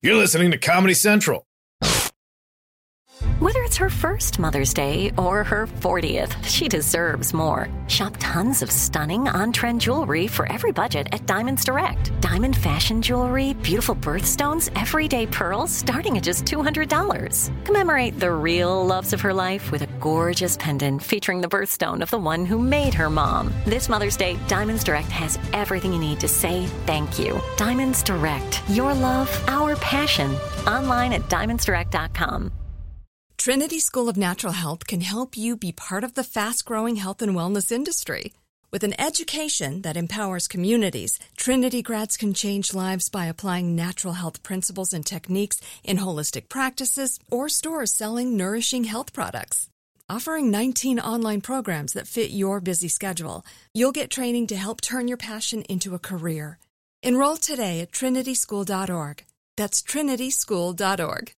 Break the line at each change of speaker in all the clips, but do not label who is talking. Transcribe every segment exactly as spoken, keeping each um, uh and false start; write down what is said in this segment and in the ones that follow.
You're listening to Comedy Central.
Whether it's her first Mother's Day or her fortieth, she deserves more. Shop tons of stunning on-trend jewelry for every budget at Diamonds Direct. Diamond fashion jewelry, beautiful birthstones, everyday pearls starting at just two hundred dollars. Commemorate the real loves of her life with a gorgeous pendant featuring the birthstone of the one who made her mom. This Mother's Day, Diamonds Direct has everything you need to say thank you. Diamonds Direct. Your love, our passion. Online at diamonds direct dot com.
Trinity School of Natural Health can help you be part of the fast-growing health and wellness industry. With an education that empowers communities, Trinity grads can change lives by applying natural health principles and techniques in holistic practices or stores selling nourishing health products. Offering nineteen online programs that fit your busy schedule, you'll get training to help turn your passion into a career. Enroll today at trinity school dot org. That's trinity school dot org.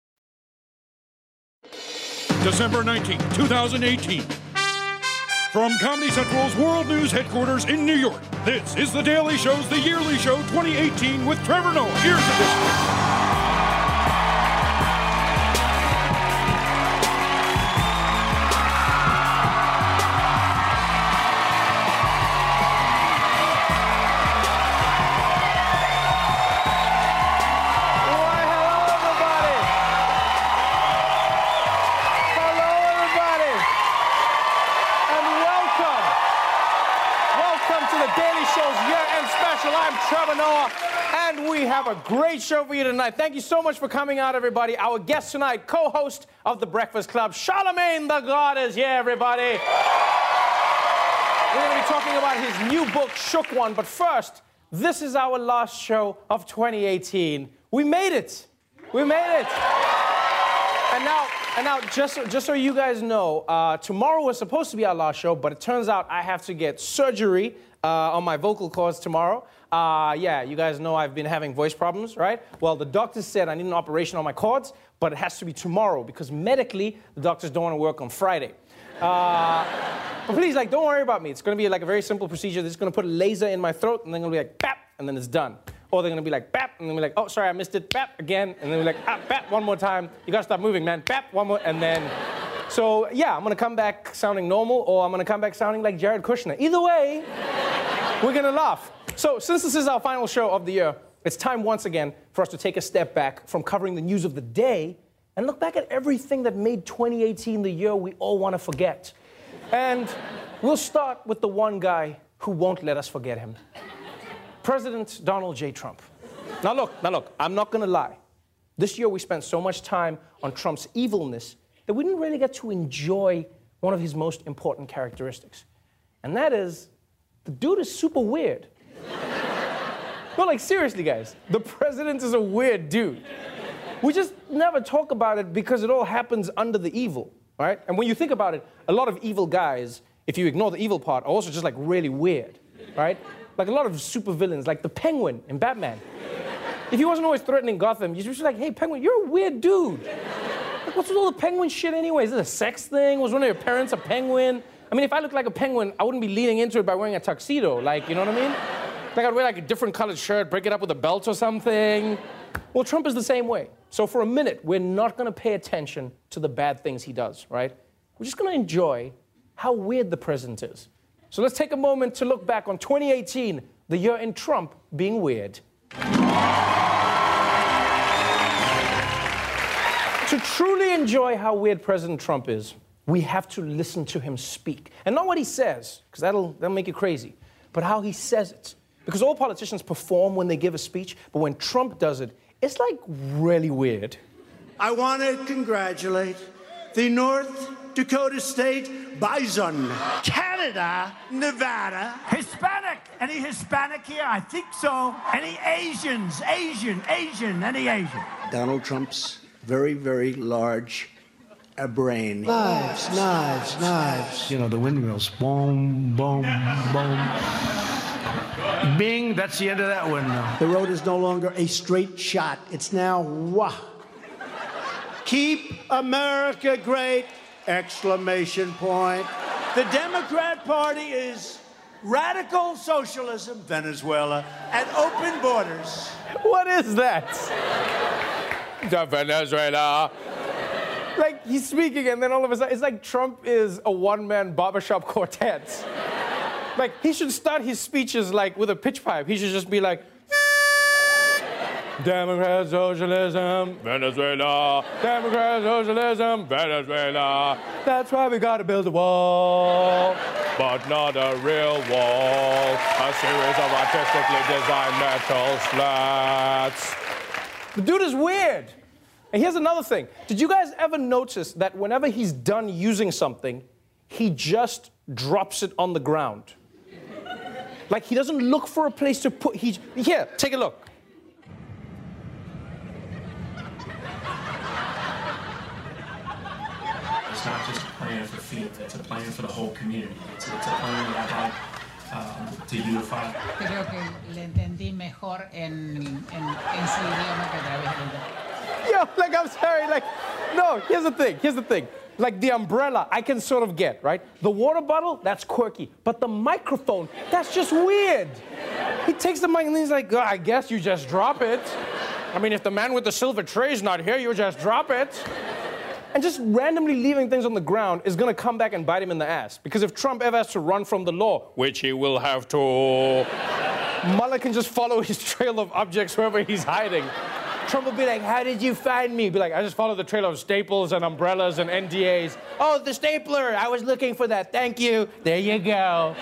December nineteenth, twenty eighteen. From Comedy Central's World News headquarters in New York, this is The Daily Show's The Yearly Show twenty eighteen with Trevor Noah. Here's the edition.
Trevor Noah, and we have a great show for you tonight. Thank you so much for coming out, everybody. Our guest tonight, co-host of The Breakfast Club, Charlamagne tha God is here, everybody. We're going to be talking about his new book, Shook One, but first, this is our last show of twenty eighteen. We made it. We made it. And now, and now, just so, just so you guys know, uh, tomorrow was supposed to be our last show, but it turns out I have to get surgery uh, on my vocal cords tomorrow. Uh, yeah, you guys know I've been having voice problems, right? Well, the doctor said I need an operation on my cords, but it has to be tomorrow because medically, the doctors don't want to work on Friday. Uh, but please, like, don't worry about me. It's going to be like a very simple procedure. They're just going to put a laser in my throat, and they're going to be like, bap, and then it's done. Or they're going to be like, bap, and then be like, oh, sorry, I missed it, bap, again. And then be like, ah, bap, one more time. You got to stop moving, man. Bap, one more, and then... So, yeah, I'm going to come back sounding normal, or I'm going to come back sounding like Jared Kushner. Either way, we're going to laugh. So, since this is our final show of the year, it's time once again for us to take a step back from covering the news of the day and look back at everything that made twenty eighteen the year we all want to forget. And we'll start with the one guy who won't let us forget him. President Donald J. Trump. Now look, now look, I'm not gonna lie. This year we spent so much time on Trump's evilness that we didn't really get to enjoy one of his most important characteristics. And that is, the dude is super weird. No, like, seriously, guys. The president is a weird dude. We just never talk about it because it all happens under the evil, right? And when you think about it, a lot of evil guys, if you ignore the evil part, are also just, like, really weird, right? Like a lot of supervillains, like the Penguin in Batman. If he wasn't always threatening Gotham, you'd just be like, hey, Penguin, you're a weird dude. Like, what's with all the penguin shit anyway? Is this a sex thing? Was one of your parents a penguin? I mean, if I looked like a penguin, I wouldn't be leaning into it by wearing a tuxedo. Like, you know what I mean? Like, I'd wear, like, a different colored shirt, break it up with a belt or something. Well, Trump is the same way. So for a minute, we're not going to pay attention to the bad things he does, right? We're just going to enjoy how weird the president is. So let's take a moment to look back on twenty eighteen, the year in Trump being weird. To truly enjoy how weird President Trump is, we have to listen to him speak. And not what he says, because that'll, that'll make you crazy, but how he says it. Because all politicians perform when they give a speech, but when Trump does it, it's like really weird.
I want to congratulate the North Dakota State Bison, Canada, Nevada.
Hispanic. Any Hispanic here? I think so. Any Asians? Asian, Asian, any Asian?
Donald Trump's very, very large a brain.
Knives, knives, knives.
You know, the windmills. Boom, boom, boom. Bing, that's the end of that windmill.
The road is no longer a straight shot. It's now wah.
Keep America great! Exclamation point. The Democrat Party is radical socialism, Venezuela, and open borders.
What is that? to Venezuela. Like, he's speaking, and then all of a sudden, it's like Trump is a one-man barbershop quartet. Like, he should start his speeches, like, with a pitch pipe. He should just be like, Democrat socialism, Venezuela. Democrat socialism, Venezuela. That's why we gotta build a wall, but not a real wall. A series of artistically designed metal slats. The dude is weird. And here's another thing. Did you guys ever notice that whenever he's done using something, he just drops it on the ground? Like, he doesn't look for a place to put, he, here, take a look.
It's not just a plan for FIFA, it's a plan for the whole community. It's, it's a plan that I'd like um, to unify.
Creo que le entendí mejor en, en, en su idioma que a través del...
Yo, like, I'm sorry, like, no, here's the thing, here's the thing. Like, the umbrella, I can sort of get, right? The water bottle, that's quirky. But the microphone, that's just weird. He takes the mic and he's like, oh, I guess you just drop it. I mean, if the man with the silver tray's not here, you just drop it. And just randomly leaving things on the ground is gonna come back and bite him in the ass. Because if Trump ever has to run from the law, which he will have to, Mueller can just follow his trail of objects wherever he's hiding. Trump will be like, how did you find me? Be like, I just followed the trail of staples and umbrellas and N D As. Oh, the stapler, I was looking for that, thank you. There you go.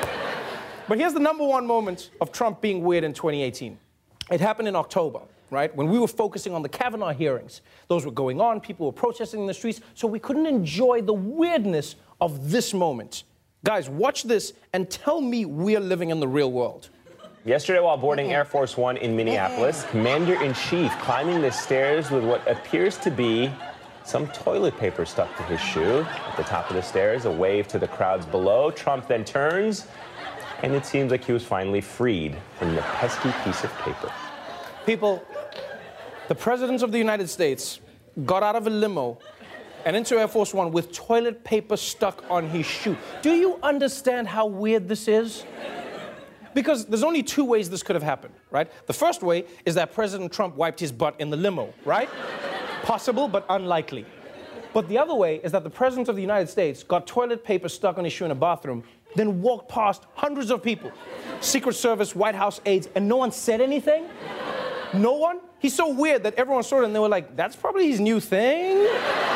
But here's the number one moment of Trump being weird in twenty eighteen. It happened in October, right? When we were focusing on the Kavanaugh hearings. Those were going on, people were protesting in the streets, so we couldn't enjoy the weirdness of this moment. Guys, watch this and tell me we're living in the real world.
Yesterday, while boarding Air Force One in Minneapolis, Commander-in-Chief climbing the stairs with what appears to be some toilet paper stuck to his shoe. At the top of the stairs, a wave to the crowds below. Trump then turns, and it seems like he was finally freed from the pesky piece of paper.
People, the President of the United States got out of a limo and into Air Force One with toilet paper stuck on his shoe. Do you understand how weird this is? Because there's only two ways this could have happened, right? The first way is that President Trump wiped his butt in the limo, right? Possible, but unlikely. But the other way is that the President of the United States got toilet paper stuck on his shoe in a bathroom, then walked past hundreds of people, Secret Service, White House aides, and no one said anything? No one? He's so weird that everyone saw it and they were like, that's probably his new thing?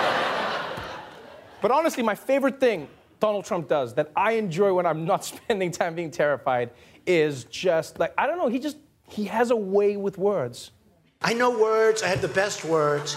But honestly, my favorite thing Donald Trump does that I enjoy when I'm not spending time being terrified is just like, I don't know, he just, he has a way with words.
I know words, I have the best words.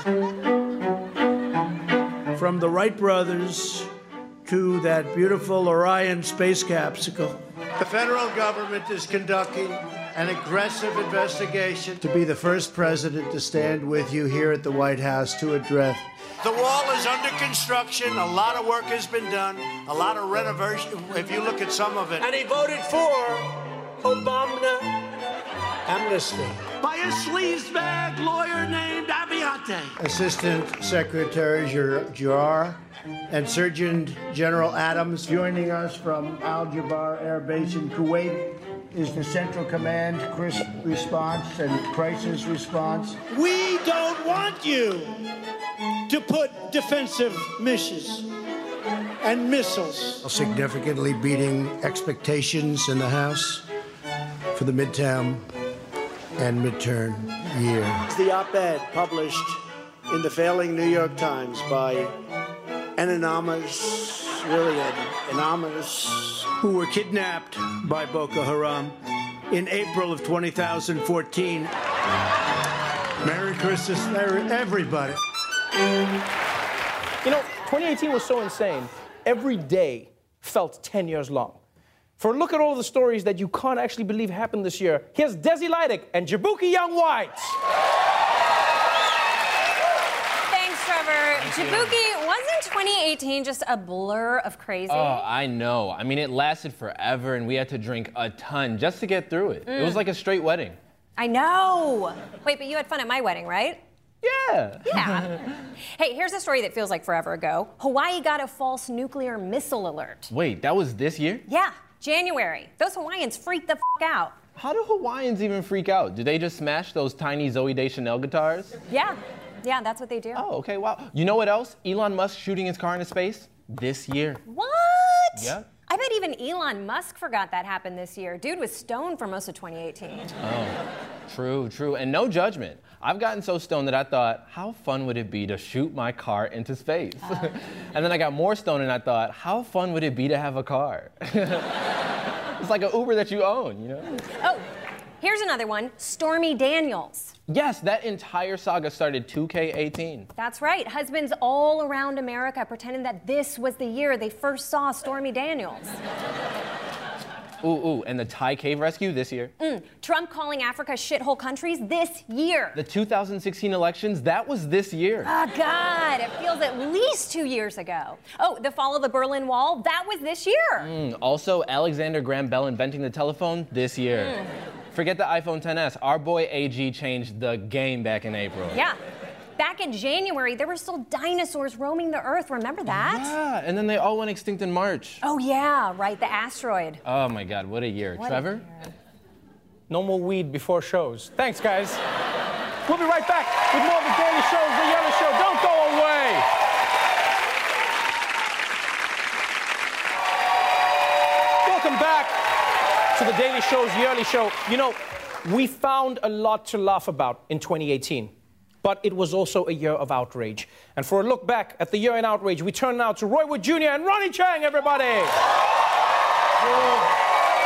From the Wright brothers to that beautiful Orion space capsule. The federal government is conducting an aggressive investigation to be the first president to stand with you here at the White House to address. The wall is under construction. A lot of work has been done. A lot of renovation, if you look at some of it. And he voted for Obama amnesty by a sleazebag lawyer named Abiante. Assistant Secretary Giroir and Surgeon General Adams joining us from Al Jabar Air Base in Kuwait is the Central Command response and crisis response. We don't want you to put defensive missions and missiles. Significantly beating expectations in the House for the midterm and midterm year. The op-ed published in the failing New York Times by an anonymous, really an anonymous, who were kidnapped by Boko Haram in April of two thousand fourteen. Merry Christmas, everybody.
You know, twenty eighteen was so insane. Every day felt ten years long. For a look at all the stories that you can't actually believe happened this year, here's Desi Lydic and Jaboukie Young-White.
Thanks, Trevor. Jaboukie, wasn't twenty eighteen just a blur of crazy?
Oh, I know. I mean, it lasted forever, and we had to drink a ton just to get through it. Mm. It was like a straight wedding.
I know. Wait, but you had fun at my wedding, right?
Yeah.
Yeah. Hey, here's a story that feels like forever ago. Hawaii got a false nuclear missile alert.
Wait, that was this year?
Yeah, January. Those Hawaiians freaked the f*** out.
How do Hawaiians even freak out? Do they just smash those tiny Zooey Deschanel guitars?
Yeah. Yeah, that's what they do.
Oh, okay, wow. You know what else? Elon Musk shooting his car into space this year.
What?
Yeah.
I bet even Elon Musk forgot that happened this year. Dude was stoned for most of twenty eighteen.
Oh, true, true. And no judgment. I've gotten so stoned that I thought, how fun would it be to shoot my car into space? Uh. And then I got more stoned and I thought, how fun would it be to have a car? It's like an Uber that you own, you know?
Oh, here's another one. Stormy Daniels.
Yes, that entire saga started two K eighteen.
That's right. Husbands all around America pretending that this was the year they first saw Stormy Daniels.
Ooh, ooh, and the Thai cave rescue this year.
Mm. Trump calling Africa shithole countries this year.
The two thousand sixteen elections, that was this year.
Oh, God, it feels at least two years ago. Oh, the fall of the Berlin Wall, that was this year.
Mm. Also, Alexander Graham Bell inventing the telephone this year. Mm. Forget the iPhone ten S. Our boy A G changed the game back in April.
Yeah. Back in January, there were still dinosaurs roaming the Earth. Remember that?
Yeah, and then they all went extinct in March.
Oh, yeah, right, the asteroid.
Oh, my God, what a year.
What
Trevor?
A year.
No more weed before shows. Thanks, guys. We'll be right back with more of The Daily Show, The Yellow Show. Don't go away. Welcome back to The Daily Show's Yearly Show. You know, we found a lot to laugh about in twenty eighteen. But it was also a year of outrage. And for a look back at the year in outrage, we turn now to Roy Wood Junior and Ronnie Chang, everybody.
Oh,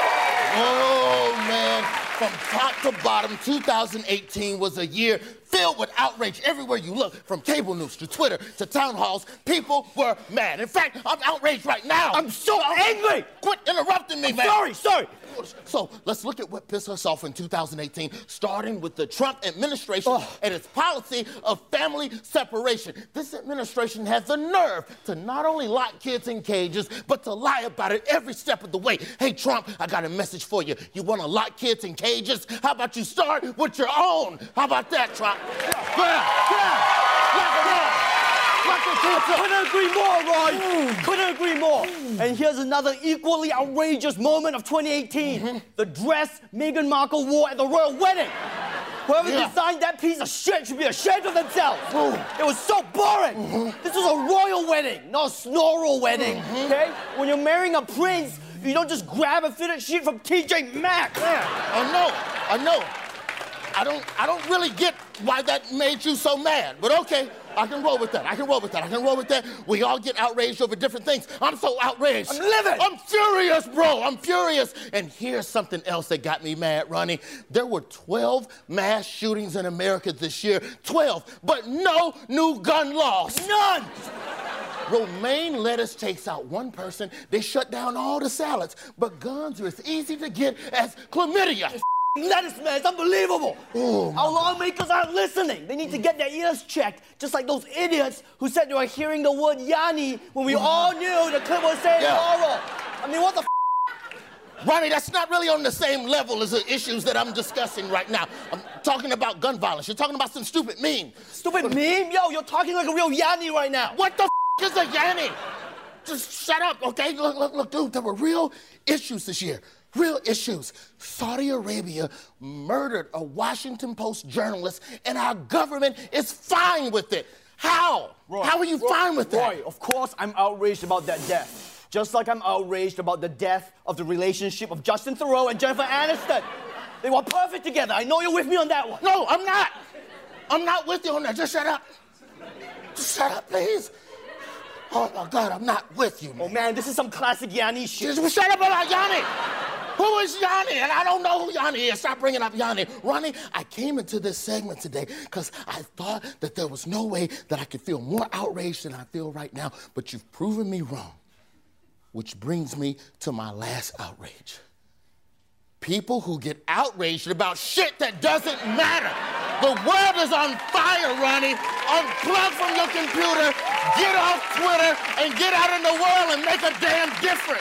oh man, from top to bottom, two thousand eighteen was a year filled with outrage everywhere you look, from cable news to Twitter to town halls. People were mad. In fact, I'm outraged right now.
I'm so angry!
Quit interrupting me,
I'm
man.
Sorry, sorry.
So let's look at what pissed us off in two thousand eighteen, starting with the Trump administration oh. and its policy of family separation. This administration has the nerve to not only lock kids in cages, but to lie about it every step of the way. Hey, Trump, I got a message for you. You want to lock kids in cages? How about you start with your own? How about that, Trump? Yeah, yeah, lock it down.
Couldn't agree more, Roy. Mm. Couldn't agree more. Mm. And here's another equally outrageous moment of twenty eighteen. Mm-hmm. The dress Meghan Markle wore at the royal wedding. Whoever yeah. designed that piece of shit should be ashamed of themselves. Ooh. It was so boring. Mm-hmm. This was a royal wedding, not a snoral wedding. Mm-hmm. Okay? When you're marrying a prince, you don't just grab a fitted sheet from T J Maxx.
Yeah, I know, I know. I don't, I don't really get why that made you so mad, but okay. I can roll with that. I can roll with that. I can roll with that. We all get outraged over different things. I'm so outraged.
I'm livid.
I'm furious, bro. I'm furious. And here's something else that got me mad, Ronnie. There were twelve mass shootings in America this year. twelve, but no new gun laws.
None.
Romaine lettuce takes out one person. They shut down all the salads. But guns are as easy to get as chlamydia.
Lettuce, man, it's unbelievable.
Oh,
Our lawmakers aren't listening. They need to get their ears checked, just like those idiots who said they were hearing the word Yanni when we mm-hmm. all knew the clip was saying
yeah.
oral. I mean, what the f***?
Ronnie, that's not really on the same level as the issues that I'm discussing right now. I'm talking about gun violence. You're talking about some stupid meme.
Stupid but, meme? Yo, you're talking like a real Yanni right now.
What the f*** is a Yanni? Just shut up, okay? Look, look, look, dude, there were real issues this year. Real issues. Saudi Arabia murdered a Washington Post journalist, and our government is fine with it. How?
Roy,
How are you
Roy,
fine with that?
Roy, of course I'm outraged about that death. Just like I'm outraged about the death of the relationship of Justin Theroux and Jennifer Aniston. They were perfect together. I know you're with me on that one.
No, I'm not. I'm not with you on that. Just shut up. Just shut up, please. Oh, my God, I'm not with you, man.
Oh, man, this is some classic Yanni shit.
Just shut up about Yanni. Who is Yanni? And I don't know who Yanni is. Stop bringing up Yanni. Ronnie, I came into this segment today because I thought that there was no way that I could feel more outraged than I feel right now, but you've proven me wrong, which brings me to my last outrage. People who get outraged about shit that doesn't matter. The world is on fire, Ronnie. Unplug from your computer, get off Twitter, and get out in the world and make a damn difference.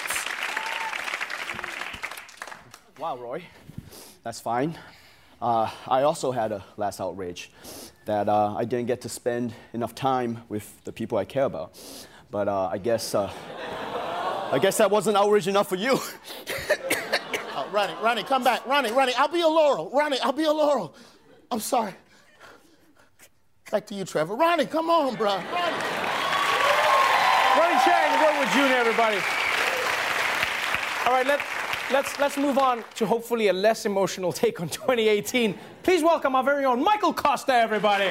Wow, Roy, that's fine. Uh, I also had a last outrage that uh, I didn't get to spend enough time with the people I care about. But uh, I guess, uh, I guess that wasn't outrage enough for you.
uh, Ronnie, Ronnie, come back. Ronnie, Ronnie, I'll be a Laurel. Ronnie, I'll be a Laurel. I'm sorry. Back to you, Trevor. Ronnie, come on, bro. Ronnie.
Ronnie Chang, Woodward Junior, everybody. All right, let, let's, let's move on to hopefully a less emotional take on twenty eighteen. Please welcome our very own Michael Costa, everybody.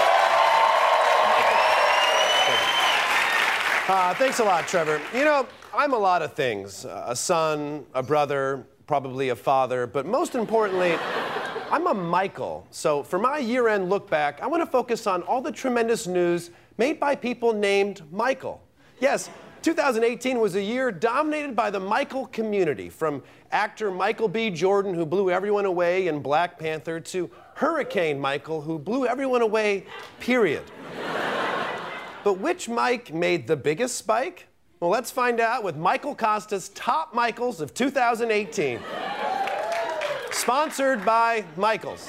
Uh, thanks a lot, Trevor. You know, I'm a lot of things. Uh, a son, a brother, probably a father, but most importantly, I'm a Michael. So for my year-end look back, I want to focus on all the tremendous news made by people named Michael. Yes, two thousand eighteen was a year dominated by the Michael community, from actor Michael B. Jordan, who blew everyone away in Black Panther, to Hurricane Michael, who blew everyone away, period. But which Mike made the biggest spike? Well, let's find out with Michael Costa's Top Michaels of two thousand eighteen. Sponsored by Michaels.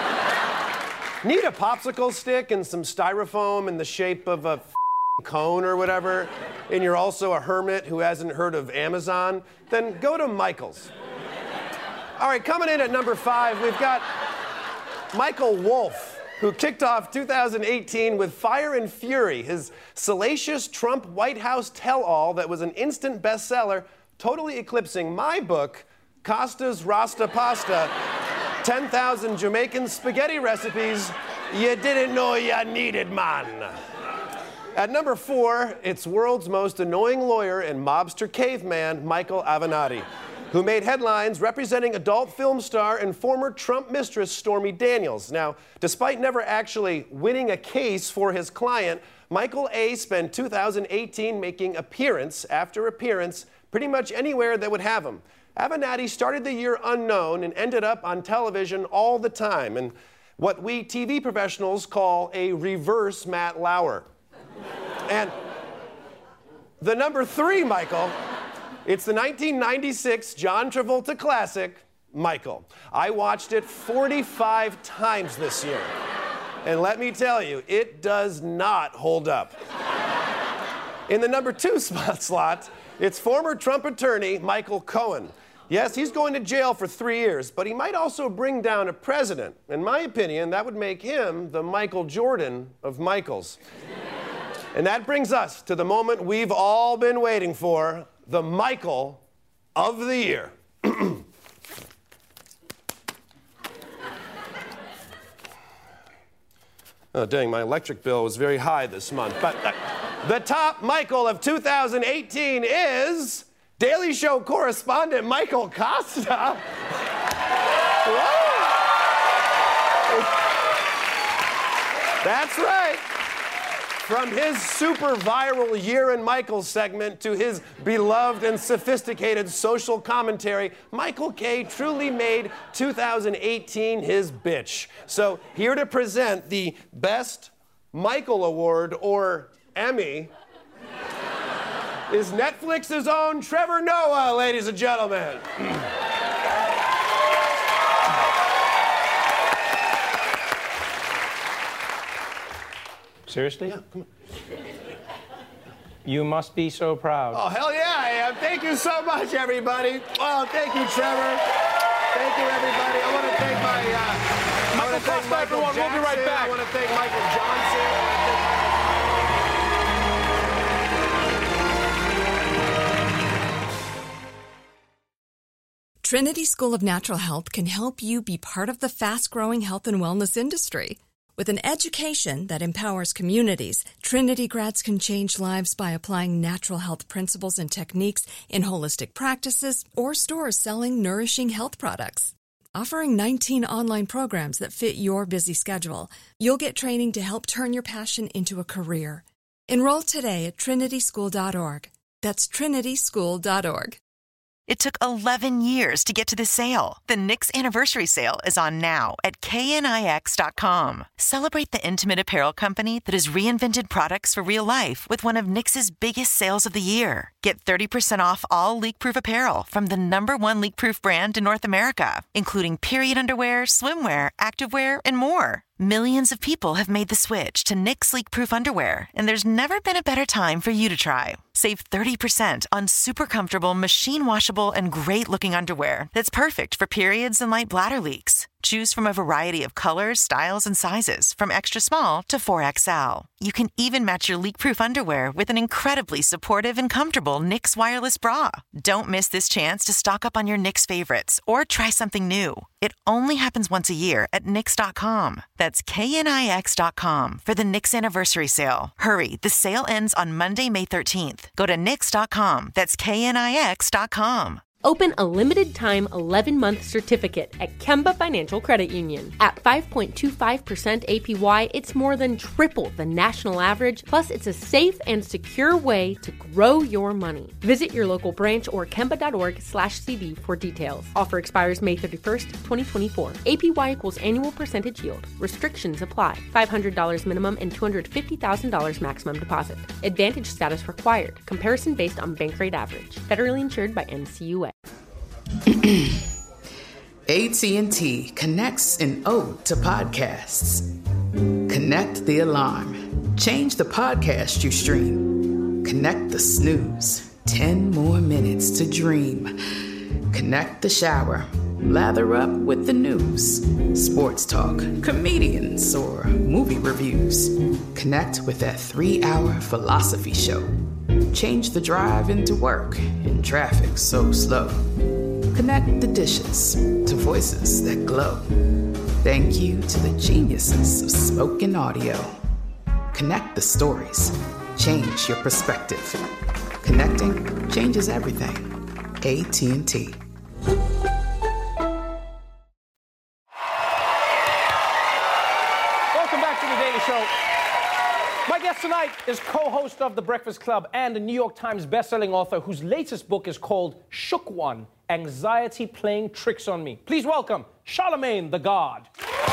Need a popsicle stick and some styrofoam in the shape of a cone or whatever, and you're also a hermit who hasn't heard of Amazon? Then go to Michaels. All right, coming in at number five, we've got Michael Wolff, who kicked off two thousand eighteen with Fire and Fury, his salacious Trump White House tell-all that was an instant bestseller, totally eclipsing my book, Costa's Rasta Pasta, ten thousand Jamaican spaghetti recipes you didn't know you needed, man. At number four, it's world's most annoying lawyer and mobster caveman, Michael Avenatti, who made headlines representing adult film star and former Trump mistress Stormy Daniels. Now, despite never actually winning a case for his client, Michael A. spent two thousand eighteen making appearance after appearance pretty much anywhere that would have him. Avenatti started the year unknown and ended up on television all the time, and what we T V professionals call a reverse Matt Lauer. And the number three, Michael, it's the nineteen ninety-six John Travolta classic, Michael. I watched it forty-five times this year. And let me tell you, it does not hold up. In the number two spot slot, it's former Trump attorney Michael Cohen. Yes, he's going to jail for three years, but he might also bring down a president. In my opinion, that would make him the Michael Jordan of Michaels. And that brings us to the moment we've all been waiting for, the Michael of the year. Oh, dang, my electric bill was very high this month. But uh, the top Michael of two thousand eighteen is Daily Show correspondent Michael Costa. That's right. From his super viral Year in Michael segment to his beloved and sophisticated social commentary, Michael K. truly made two thousand eighteen his bitch. So here to present the Best Michael Award, or Emmy, is Netflix's own Trevor Noah, ladies and gentlemen.
Seriously? Yeah, come on. You must be so proud.
Oh, hell yeah, I am. Thank you so much, everybody. Oh, thank you, Trevor. Thank you, everybody. I want to thank my... Uh,
Michael Costa, everyone. We'll be right back.
I want to thank Michael Johnson. I want to thank
Trinity School of Natural Health can help you be part of the fast-growing health and wellness industry. With an education that empowers communities, Trinity grads can change lives by applying natural health principles and techniques in holistic practices or stores selling nourishing health products. Offering nineteen online programs that fit your busy schedule, you'll get training to help turn your passion into a career. Enroll today at trinity school dot org. That's trinity school dot org.
It took eleven years to get to this sale. The Knix Anniversary Sale is on now at K N I X dot com. Celebrate the intimate apparel company that has reinvented products for real life with one of Knix's biggest sales of the year. Get thirty percent off all leak-proof apparel from the number one leak-proof brand in North America, including period underwear, swimwear, activewear, and more. Millions of people have made the switch to Knix leak-proof underwear, and there's never been a better time for you to try. Save thirty percent on super comfortable, machine-washable, and great-looking underwear that's perfect for periods and light bladder leaks. Choose from a variety of colors, styles, and sizes, from extra small to four X L. You can even match your leak-proof underwear with an incredibly supportive and comfortable Knix wireless bra. Don't miss this chance to stock up on your Knix favorites or try something new. It only happens once a year at Knix dot com. That's K N I X dot com for the Knix anniversary sale. Hurry, the sale ends on Monday, May thirteenth. Go to Knix dot com. That's K N I X dot com.
Open a limited-time eleven-month certificate at Kemba Financial Credit Union. At five point two five percent A P Y, it's more than triple the national average, plus it's a safe and secure way to grow your money. Visit your local branch or kemba dot org slash C D for details. Offer expires May thirty-first, twenty twenty-four. A P Y equals annual percentage yield. Restrictions apply. five hundred dollars minimum and two hundred fifty thousand dollars maximum deposit. Advantage status required. Comparison based on bank rate average. Federally insured by N C U A.
A T and T connects an ode to podcasts. Connect the alarm. Change the podcast you stream. Connect the snooze. Ten more minutes to dream. Connect the shower. Lather up with the news. Sports talk, comedians, or movie reviews. Connect with that three-hour philosophy show. Change the drive into work in traffic so slow. Connect the dishes to voices that glow. Thank you to the geniuses of spoken audio. Connect the stories. Change your perspective. Connecting changes everything. A T and T.
Welcome back to The Daily Show. My guest tonight is co-host of The Breakfast Club and a New York Times bestselling author whose latest book is called Shook One: Anxiety Playing Tricks on Me. Please welcome Charlamagne tha God.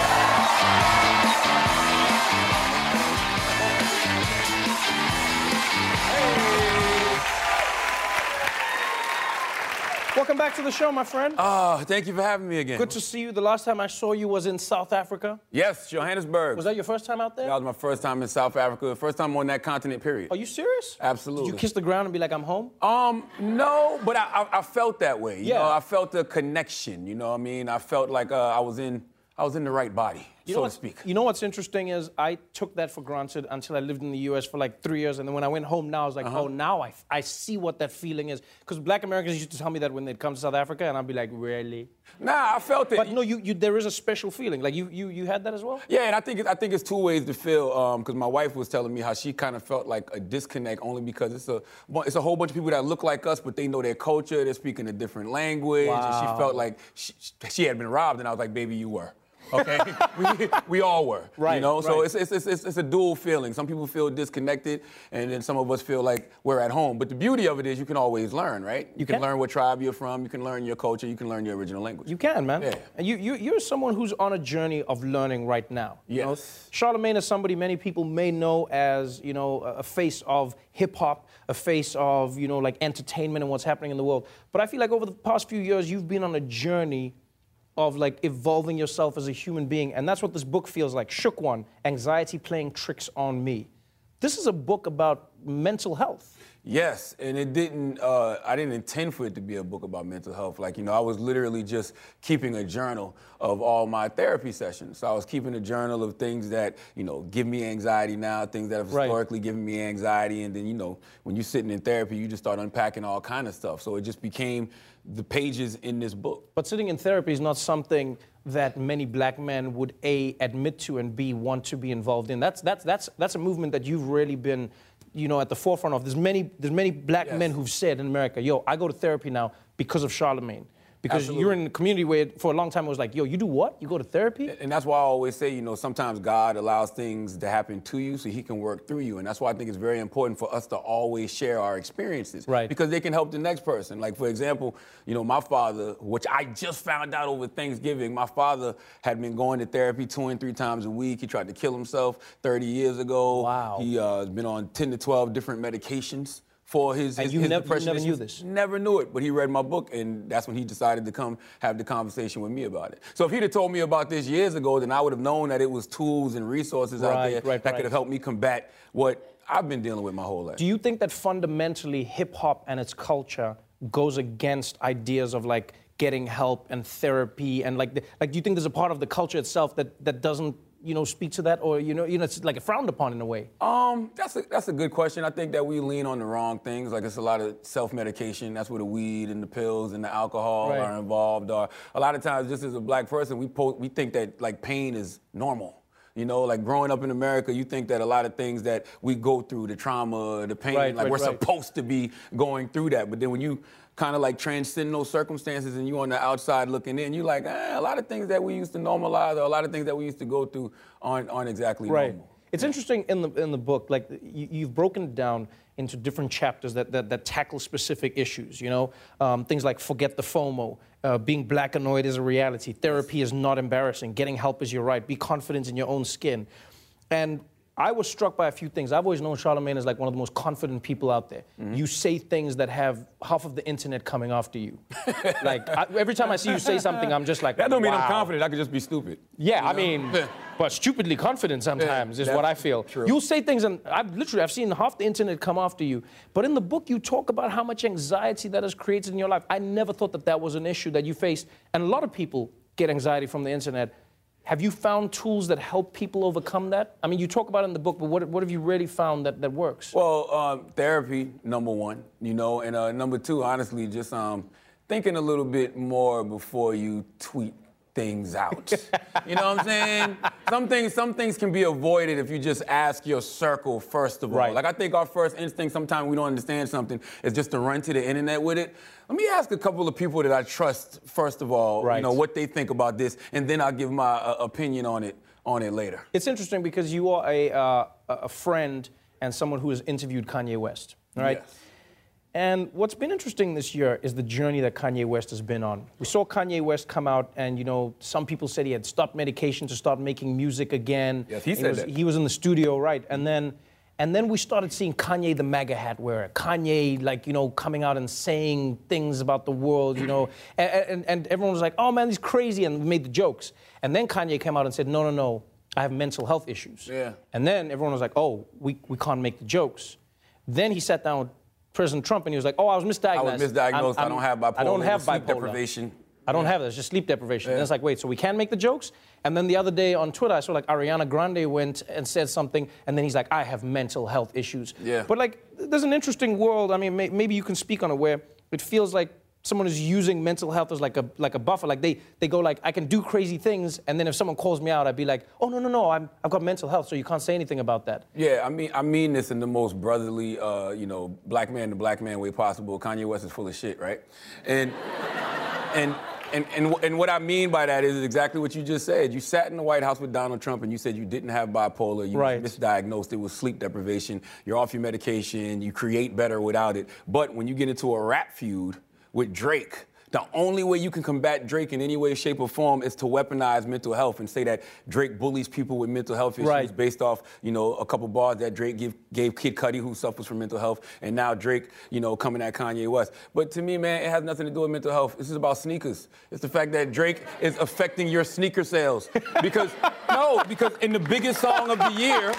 Welcome back to the show, my friend.
Oh, thank you for having me again.
Good to see you. The last time I saw you was in South Africa.
Yes, Johannesburg.
Was that your first time out there?
That was my first time in South Africa. First time on that continent, period.
Are you serious?
Absolutely.
Did you kiss the ground and be like, I'm home?
Um, no, but I, I, I felt that way. You
Yeah.
know, I felt a connection, you know what I mean? I felt like uh, I was in I was in the right body,
You
so
know
to
what-
speak.
You know what's interesting is I took that for granted until I lived in the U S for like three years, and then when I went home now, I was like,
Uh-huh.
oh, now I, I see what that feeling is. Because Black Americans used to tell me that when they'd come to South Africa, and I'd be like, really?
Nah, I felt it.
But no, you, you there is a special feeling. Like you you you had that as well?
Yeah, and I think it, I think it's two ways to feel. Because my wife was telling me how she kind of felt like a disconnect, only because it's a bu- it's a whole bunch of people that look like us, but they know their culture. They're speaking a different language, and she
Wow.
felt like she, she had been robbed. And I was like, baby, you were. Okay, we, we all were,
Right,
you know. So
right.
it's, it's it's it's it's a dual feeling. Some people feel disconnected, and then some of us feel like we're at home. But the beauty of it is you can always learn, right? You, can,
can.
learn what tribe you're from. You can learn your culture. You can learn your original language.
You can, man.
Yeah.
And you, you, you're someone who's on a journey of learning right now. You know?
Yes.
Charlamagne is somebody many people may know as, you know, a a face of hip-hop, a face of, you know, like entertainment and what's happening in the world. But I feel like over the past few years, you've been on a journey of like evolving yourself as a human being. And that's what this book feels like. Shook One: Anxiety Playing Tricks on Me. This is a book about mental health.
Yes, and it didn't, uh, I didn't intend for it to be a book about mental health. Like, you know, I was literally just keeping a journal of all my therapy sessions. So I was keeping a journal of things that, you know, give me anxiety now, things that have
Right.
historically given me anxiety. And then, you know, when you're sitting in therapy, you just start unpacking all kind of stuff. So it just became the pages in this book.
But sitting in therapy is not something that many black men would A, admit to, and B, want to be involved in. That's, that's, that's, that's a movement that you've really been, you know, at the forefront of. There's many, there's many black
Yes.
men who've said in America, yo, I go to therapy now because of Charlamagne. Because
Absolutely.
you're in a community where for a long time it was like, yo, you do what? You go to therapy?
And that's why I always say, you know, sometimes God allows things to happen to you so he can work through you. And that's why I think it's very important for us to always share our experiences.
Right.
Because they can help the next person. Like, for example, you know, my father, which I just found out over Thanksgiving, my father had been going to therapy two and three times a week. He tried to kill himself thirty years ago.
Wow.
He uh, has been on ten to twelve different medications for his,
And
his,
you
his
nev- you
depression
never knew
issues.
this?
Never knew it, but he read my book, and that's when he decided to come have the conversation with me about it. So if he'd have told me about this years ago, then I would have known that it was tools and resources out
Right,
there
right,
that
right.
could have helped me combat what I've been dealing with my whole life.
Do you think that fundamentally hip hop and its culture goes against ideas of like getting help and therapy and like, the, like, do you think there's a part of the culture itself that that doesn't, you know, speak to that, or you know, you know, it's like frowned upon in a way?
Um, that's a that's a good question. I think that we lean on the wrong things. Like it's a lot of self-medication. That's where the weed and the pills and the alcohol
Right.
are involved. Or a lot of times, just as a black person, we po- we think that like pain is normal. You know, like growing up in America, you think that a lot of things that we go through, the trauma, the pain,
Right,
like
right,
we're
right.
supposed to be going through that. But then when you kind of like transcend those circumstances and you on the outside looking in, you like, eh, a lot of things that we used to normalize or a lot of things that we used to go through aren't, aren't exactly
Right.
normal.
It's interesting in the in the book, like you, you've broken it down into different chapters that that, that tackle specific issues. You know, um, things like forget the FOMO, uh, being black annoyed is a reality, therapy is not embarrassing, getting help is your right, be confident in your own skin, and I was struck by a few things. I've always known Charlamagne as like one of the most confident people out there.
Mm-hmm.
You say things that have half of the internet coming after you. Like I, every time I see you say something, I'm just like,
That don't mean I'm
wow.
confident. I could just be stupid.
Yeah,
You
I
know?
mean, but stupidly confident sometimes
Yeah,
is what I
that's
feel.
true.
You'll say things, and I've literally I've seen half the internet come after you. But in the book, you talk about how much anxiety that has created in your life. I never thought that that was an issue that you faced, and a lot of people get anxiety from the internet. Have you found tools that help people overcome that? I mean, you talk about it in the book, but what, what have you really found that, that works?
Well, um, therapy, number one, you know, and uh, number two, honestly, just um, thinking a little bit more before you tweet things out. You know what I'm saying? Some things, some things can be avoided if you just ask your circle first of all.
Right.
Like I think our first instinct, sometimes we don't understand something, is just to run to the internet with it. Let me ask a couple of people that I trust first of all,
Right.
you know, what they think about this, and then I'll give my uh, opinion on it on it later.
It's interesting because you are a, uh, a friend and someone who has interviewed Kanye West, right?
Yes.
And what's been interesting this year is the journey that Kanye West has been on. We saw Kanye West come out, and you know, some people said he had stopped medication to start making music again.
Yes, he
he
said
was,
that.
He was in the studio, right? And then, and then we started seeing Kanye the MAGA hat wearer. Kanye, like you know, coming out and saying things about the world, you know, and, and, and everyone was like, "Oh man, he's crazy," and made the jokes. And then Kanye came out and said, "No, no, no, I have mental health issues."
Yeah.
And then everyone was like, "Oh, we we can't make the jokes." Then he sat down with President Trump and he was like, "Oh, I was misdiagnosed.
I was misdiagnosed. I don't have bipolar.
I don't have
Sleep
bipolar.
deprivation.
I don't
Yeah.
have that. It's just sleep deprivation."
Yeah.
And it's like, wait, so we can make the jokes? And then the other day on Twitter, I saw like Ariana Grande went and said something, and then he's like, "I have mental health issues."
Yeah.
But like, there's an interesting world. I mean, may, maybe you can speak on it where it feels like someone is using mental health as like a like a buffer. Like they they go like, I can do crazy things, and then if someone calls me out, I'd be like, "Oh no no no, I'm I've got mental health, so you can't say anything about that."
Yeah, I mean, I mean this in the most brotherly, uh, you know, black man to black man way possible. Kanye West is full of shit, right? And and and and and what I mean by that is exactly what you just said. You sat in the White House with Donald Trump and you said you didn't have bipolar. You
Right.
were misdiagnosed. It was sleep deprivation. You're off your medication. You create better without it. But when you get into a rap feud with Drake, the only way you can combat Drake in any way, shape, or form is to weaponize mental health and say that Drake bullies people with mental health issues
Right.
based off, you know, a couple bars that Drake give, gave Kid Cudi, who suffers from mental health, and now Drake, you know, coming at Kanye West. But to me, man, it has nothing to do with mental health. This is about sneakers. It's the fact that Drake is affecting your sneaker sales. Because, no, because in the biggest song of the year,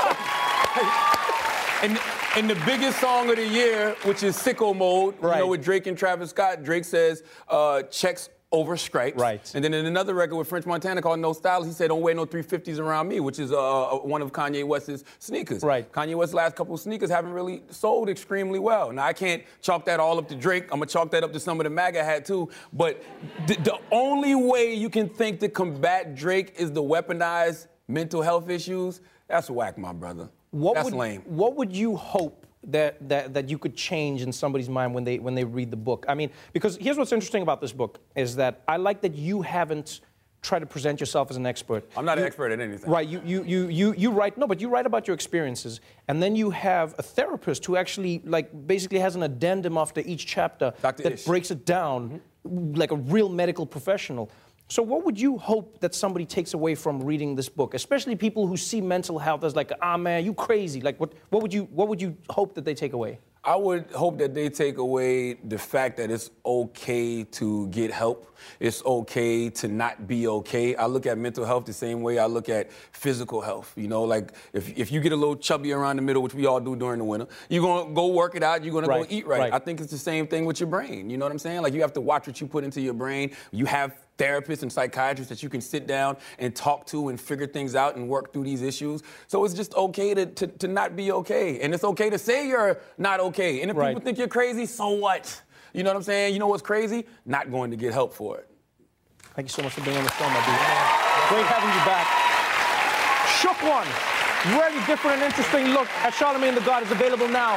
in, in the biggest song of the year, which is Sicko Mode,
Right.
you know, with Drake and Travis Scott, Drake says, uh, checks over stripes.
Right.
And then in another record with French Montana called No Style, he said, "Don't wear no three fifties around me," which is uh, one of Kanye West's sneakers.
Right.
Kanye West's last couple of sneakers haven't really sold extremely well. Now, I can't chalk that all up to Drake. I'm going to chalk that up to some of the MAGA hat, too. But th- the only way you can think to combat Drake is to weaponize mental health issues. That's whack, my brother.
What
That's
would,
lame.
What would you hope that, that that you could change in somebody's mind when they when they read the book? I mean, because here's what's interesting about this book is that I like that you haven't tried to present yourself as an expert.
I'm not
You-
an expert at anything.
Right. You you you you you write no, but you write about your experiences, and then you have a therapist who actually like basically has an addendum after each chapter
Doctor
that
Ish.
breaks it down like a real medical professional. So what would you hope that somebody takes away from reading this book, especially people who see mental health as like, ah man, you crazy? Like what what would you what would you hope that they take away?
I would hope that they take away the fact that it's okay to get help. It's okay to not be okay. I look at mental health the same way I look at physical health. You know, like if, if you get a little chubby around the middle, which we all do during the winter, you're going to go work it out. You're going
Right,
to go eat right.
right.
I think it's the same thing with your brain. You know what I'm saying? Like you have to watch what you put into your brain. You have therapists and psychiatrists that you can sit down and talk to and figure things out and work through these issues. So it's just okay to, to, to not be okay. And it's okay to say you're not okay. And if
Right.
people think you're crazy, so what? You know what I'm saying? You know what's crazy? Not going to get help for it.
Thank you so much for being on the show, my dude. Great having you back. Shook One. Very different and interesting look at Charlamagne the God is available now.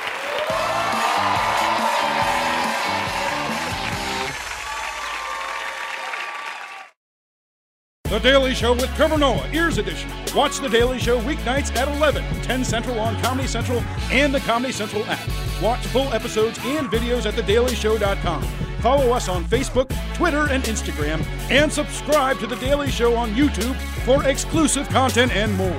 The Daily Show with Trevor Noah, Ears Edition. Watch The Daily Show weeknights at eleven, ten Central on Comedy Central and the Comedy Central app. Watch full episodes and videos at the daily show dot com. Follow us on Facebook, Twitter, and Instagram, and subscribe to The Daily Show on YouTube for exclusive content and more.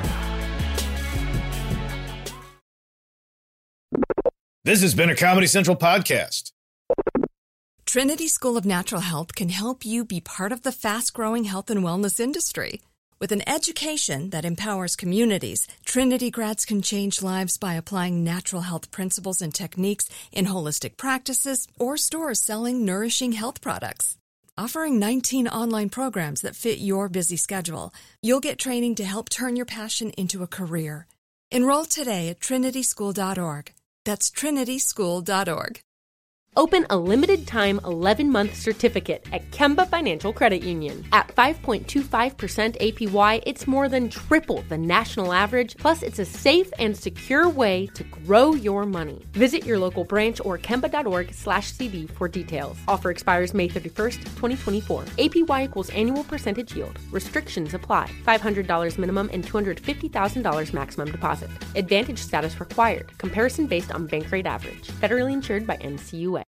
This has been a Comedy Central podcast.
Trinity School of Natural Health can help you be part of the fast-growing health and wellness industry. With an education that empowers communities, Trinity grads can change lives by applying natural health principles and techniques in holistic practices or stores selling nourishing health products. Offering nineteen online programs that fit your busy schedule, you'll get training to help turn your passion into a career. Enroll today at trinity school dot org. That's trinity school dot org.
Open a limited-time eleven-month certificate at Kemba Financial Credit Union. At five point two five percent A P Y, it's more than triple the national average, plus it's a safe and secure way to grow your money. Visit your local branch or kemba.org slash CD for details. Offer expires May thirty-first, twenty twenty-four. A P Y equals annual percentage yield. Restrictions apply. five hundred dollars minimum and two hundred fifty thousand dollars maximum deposit. Advantage status required. Comparison based on bank rate average. Federally insured by N C U A.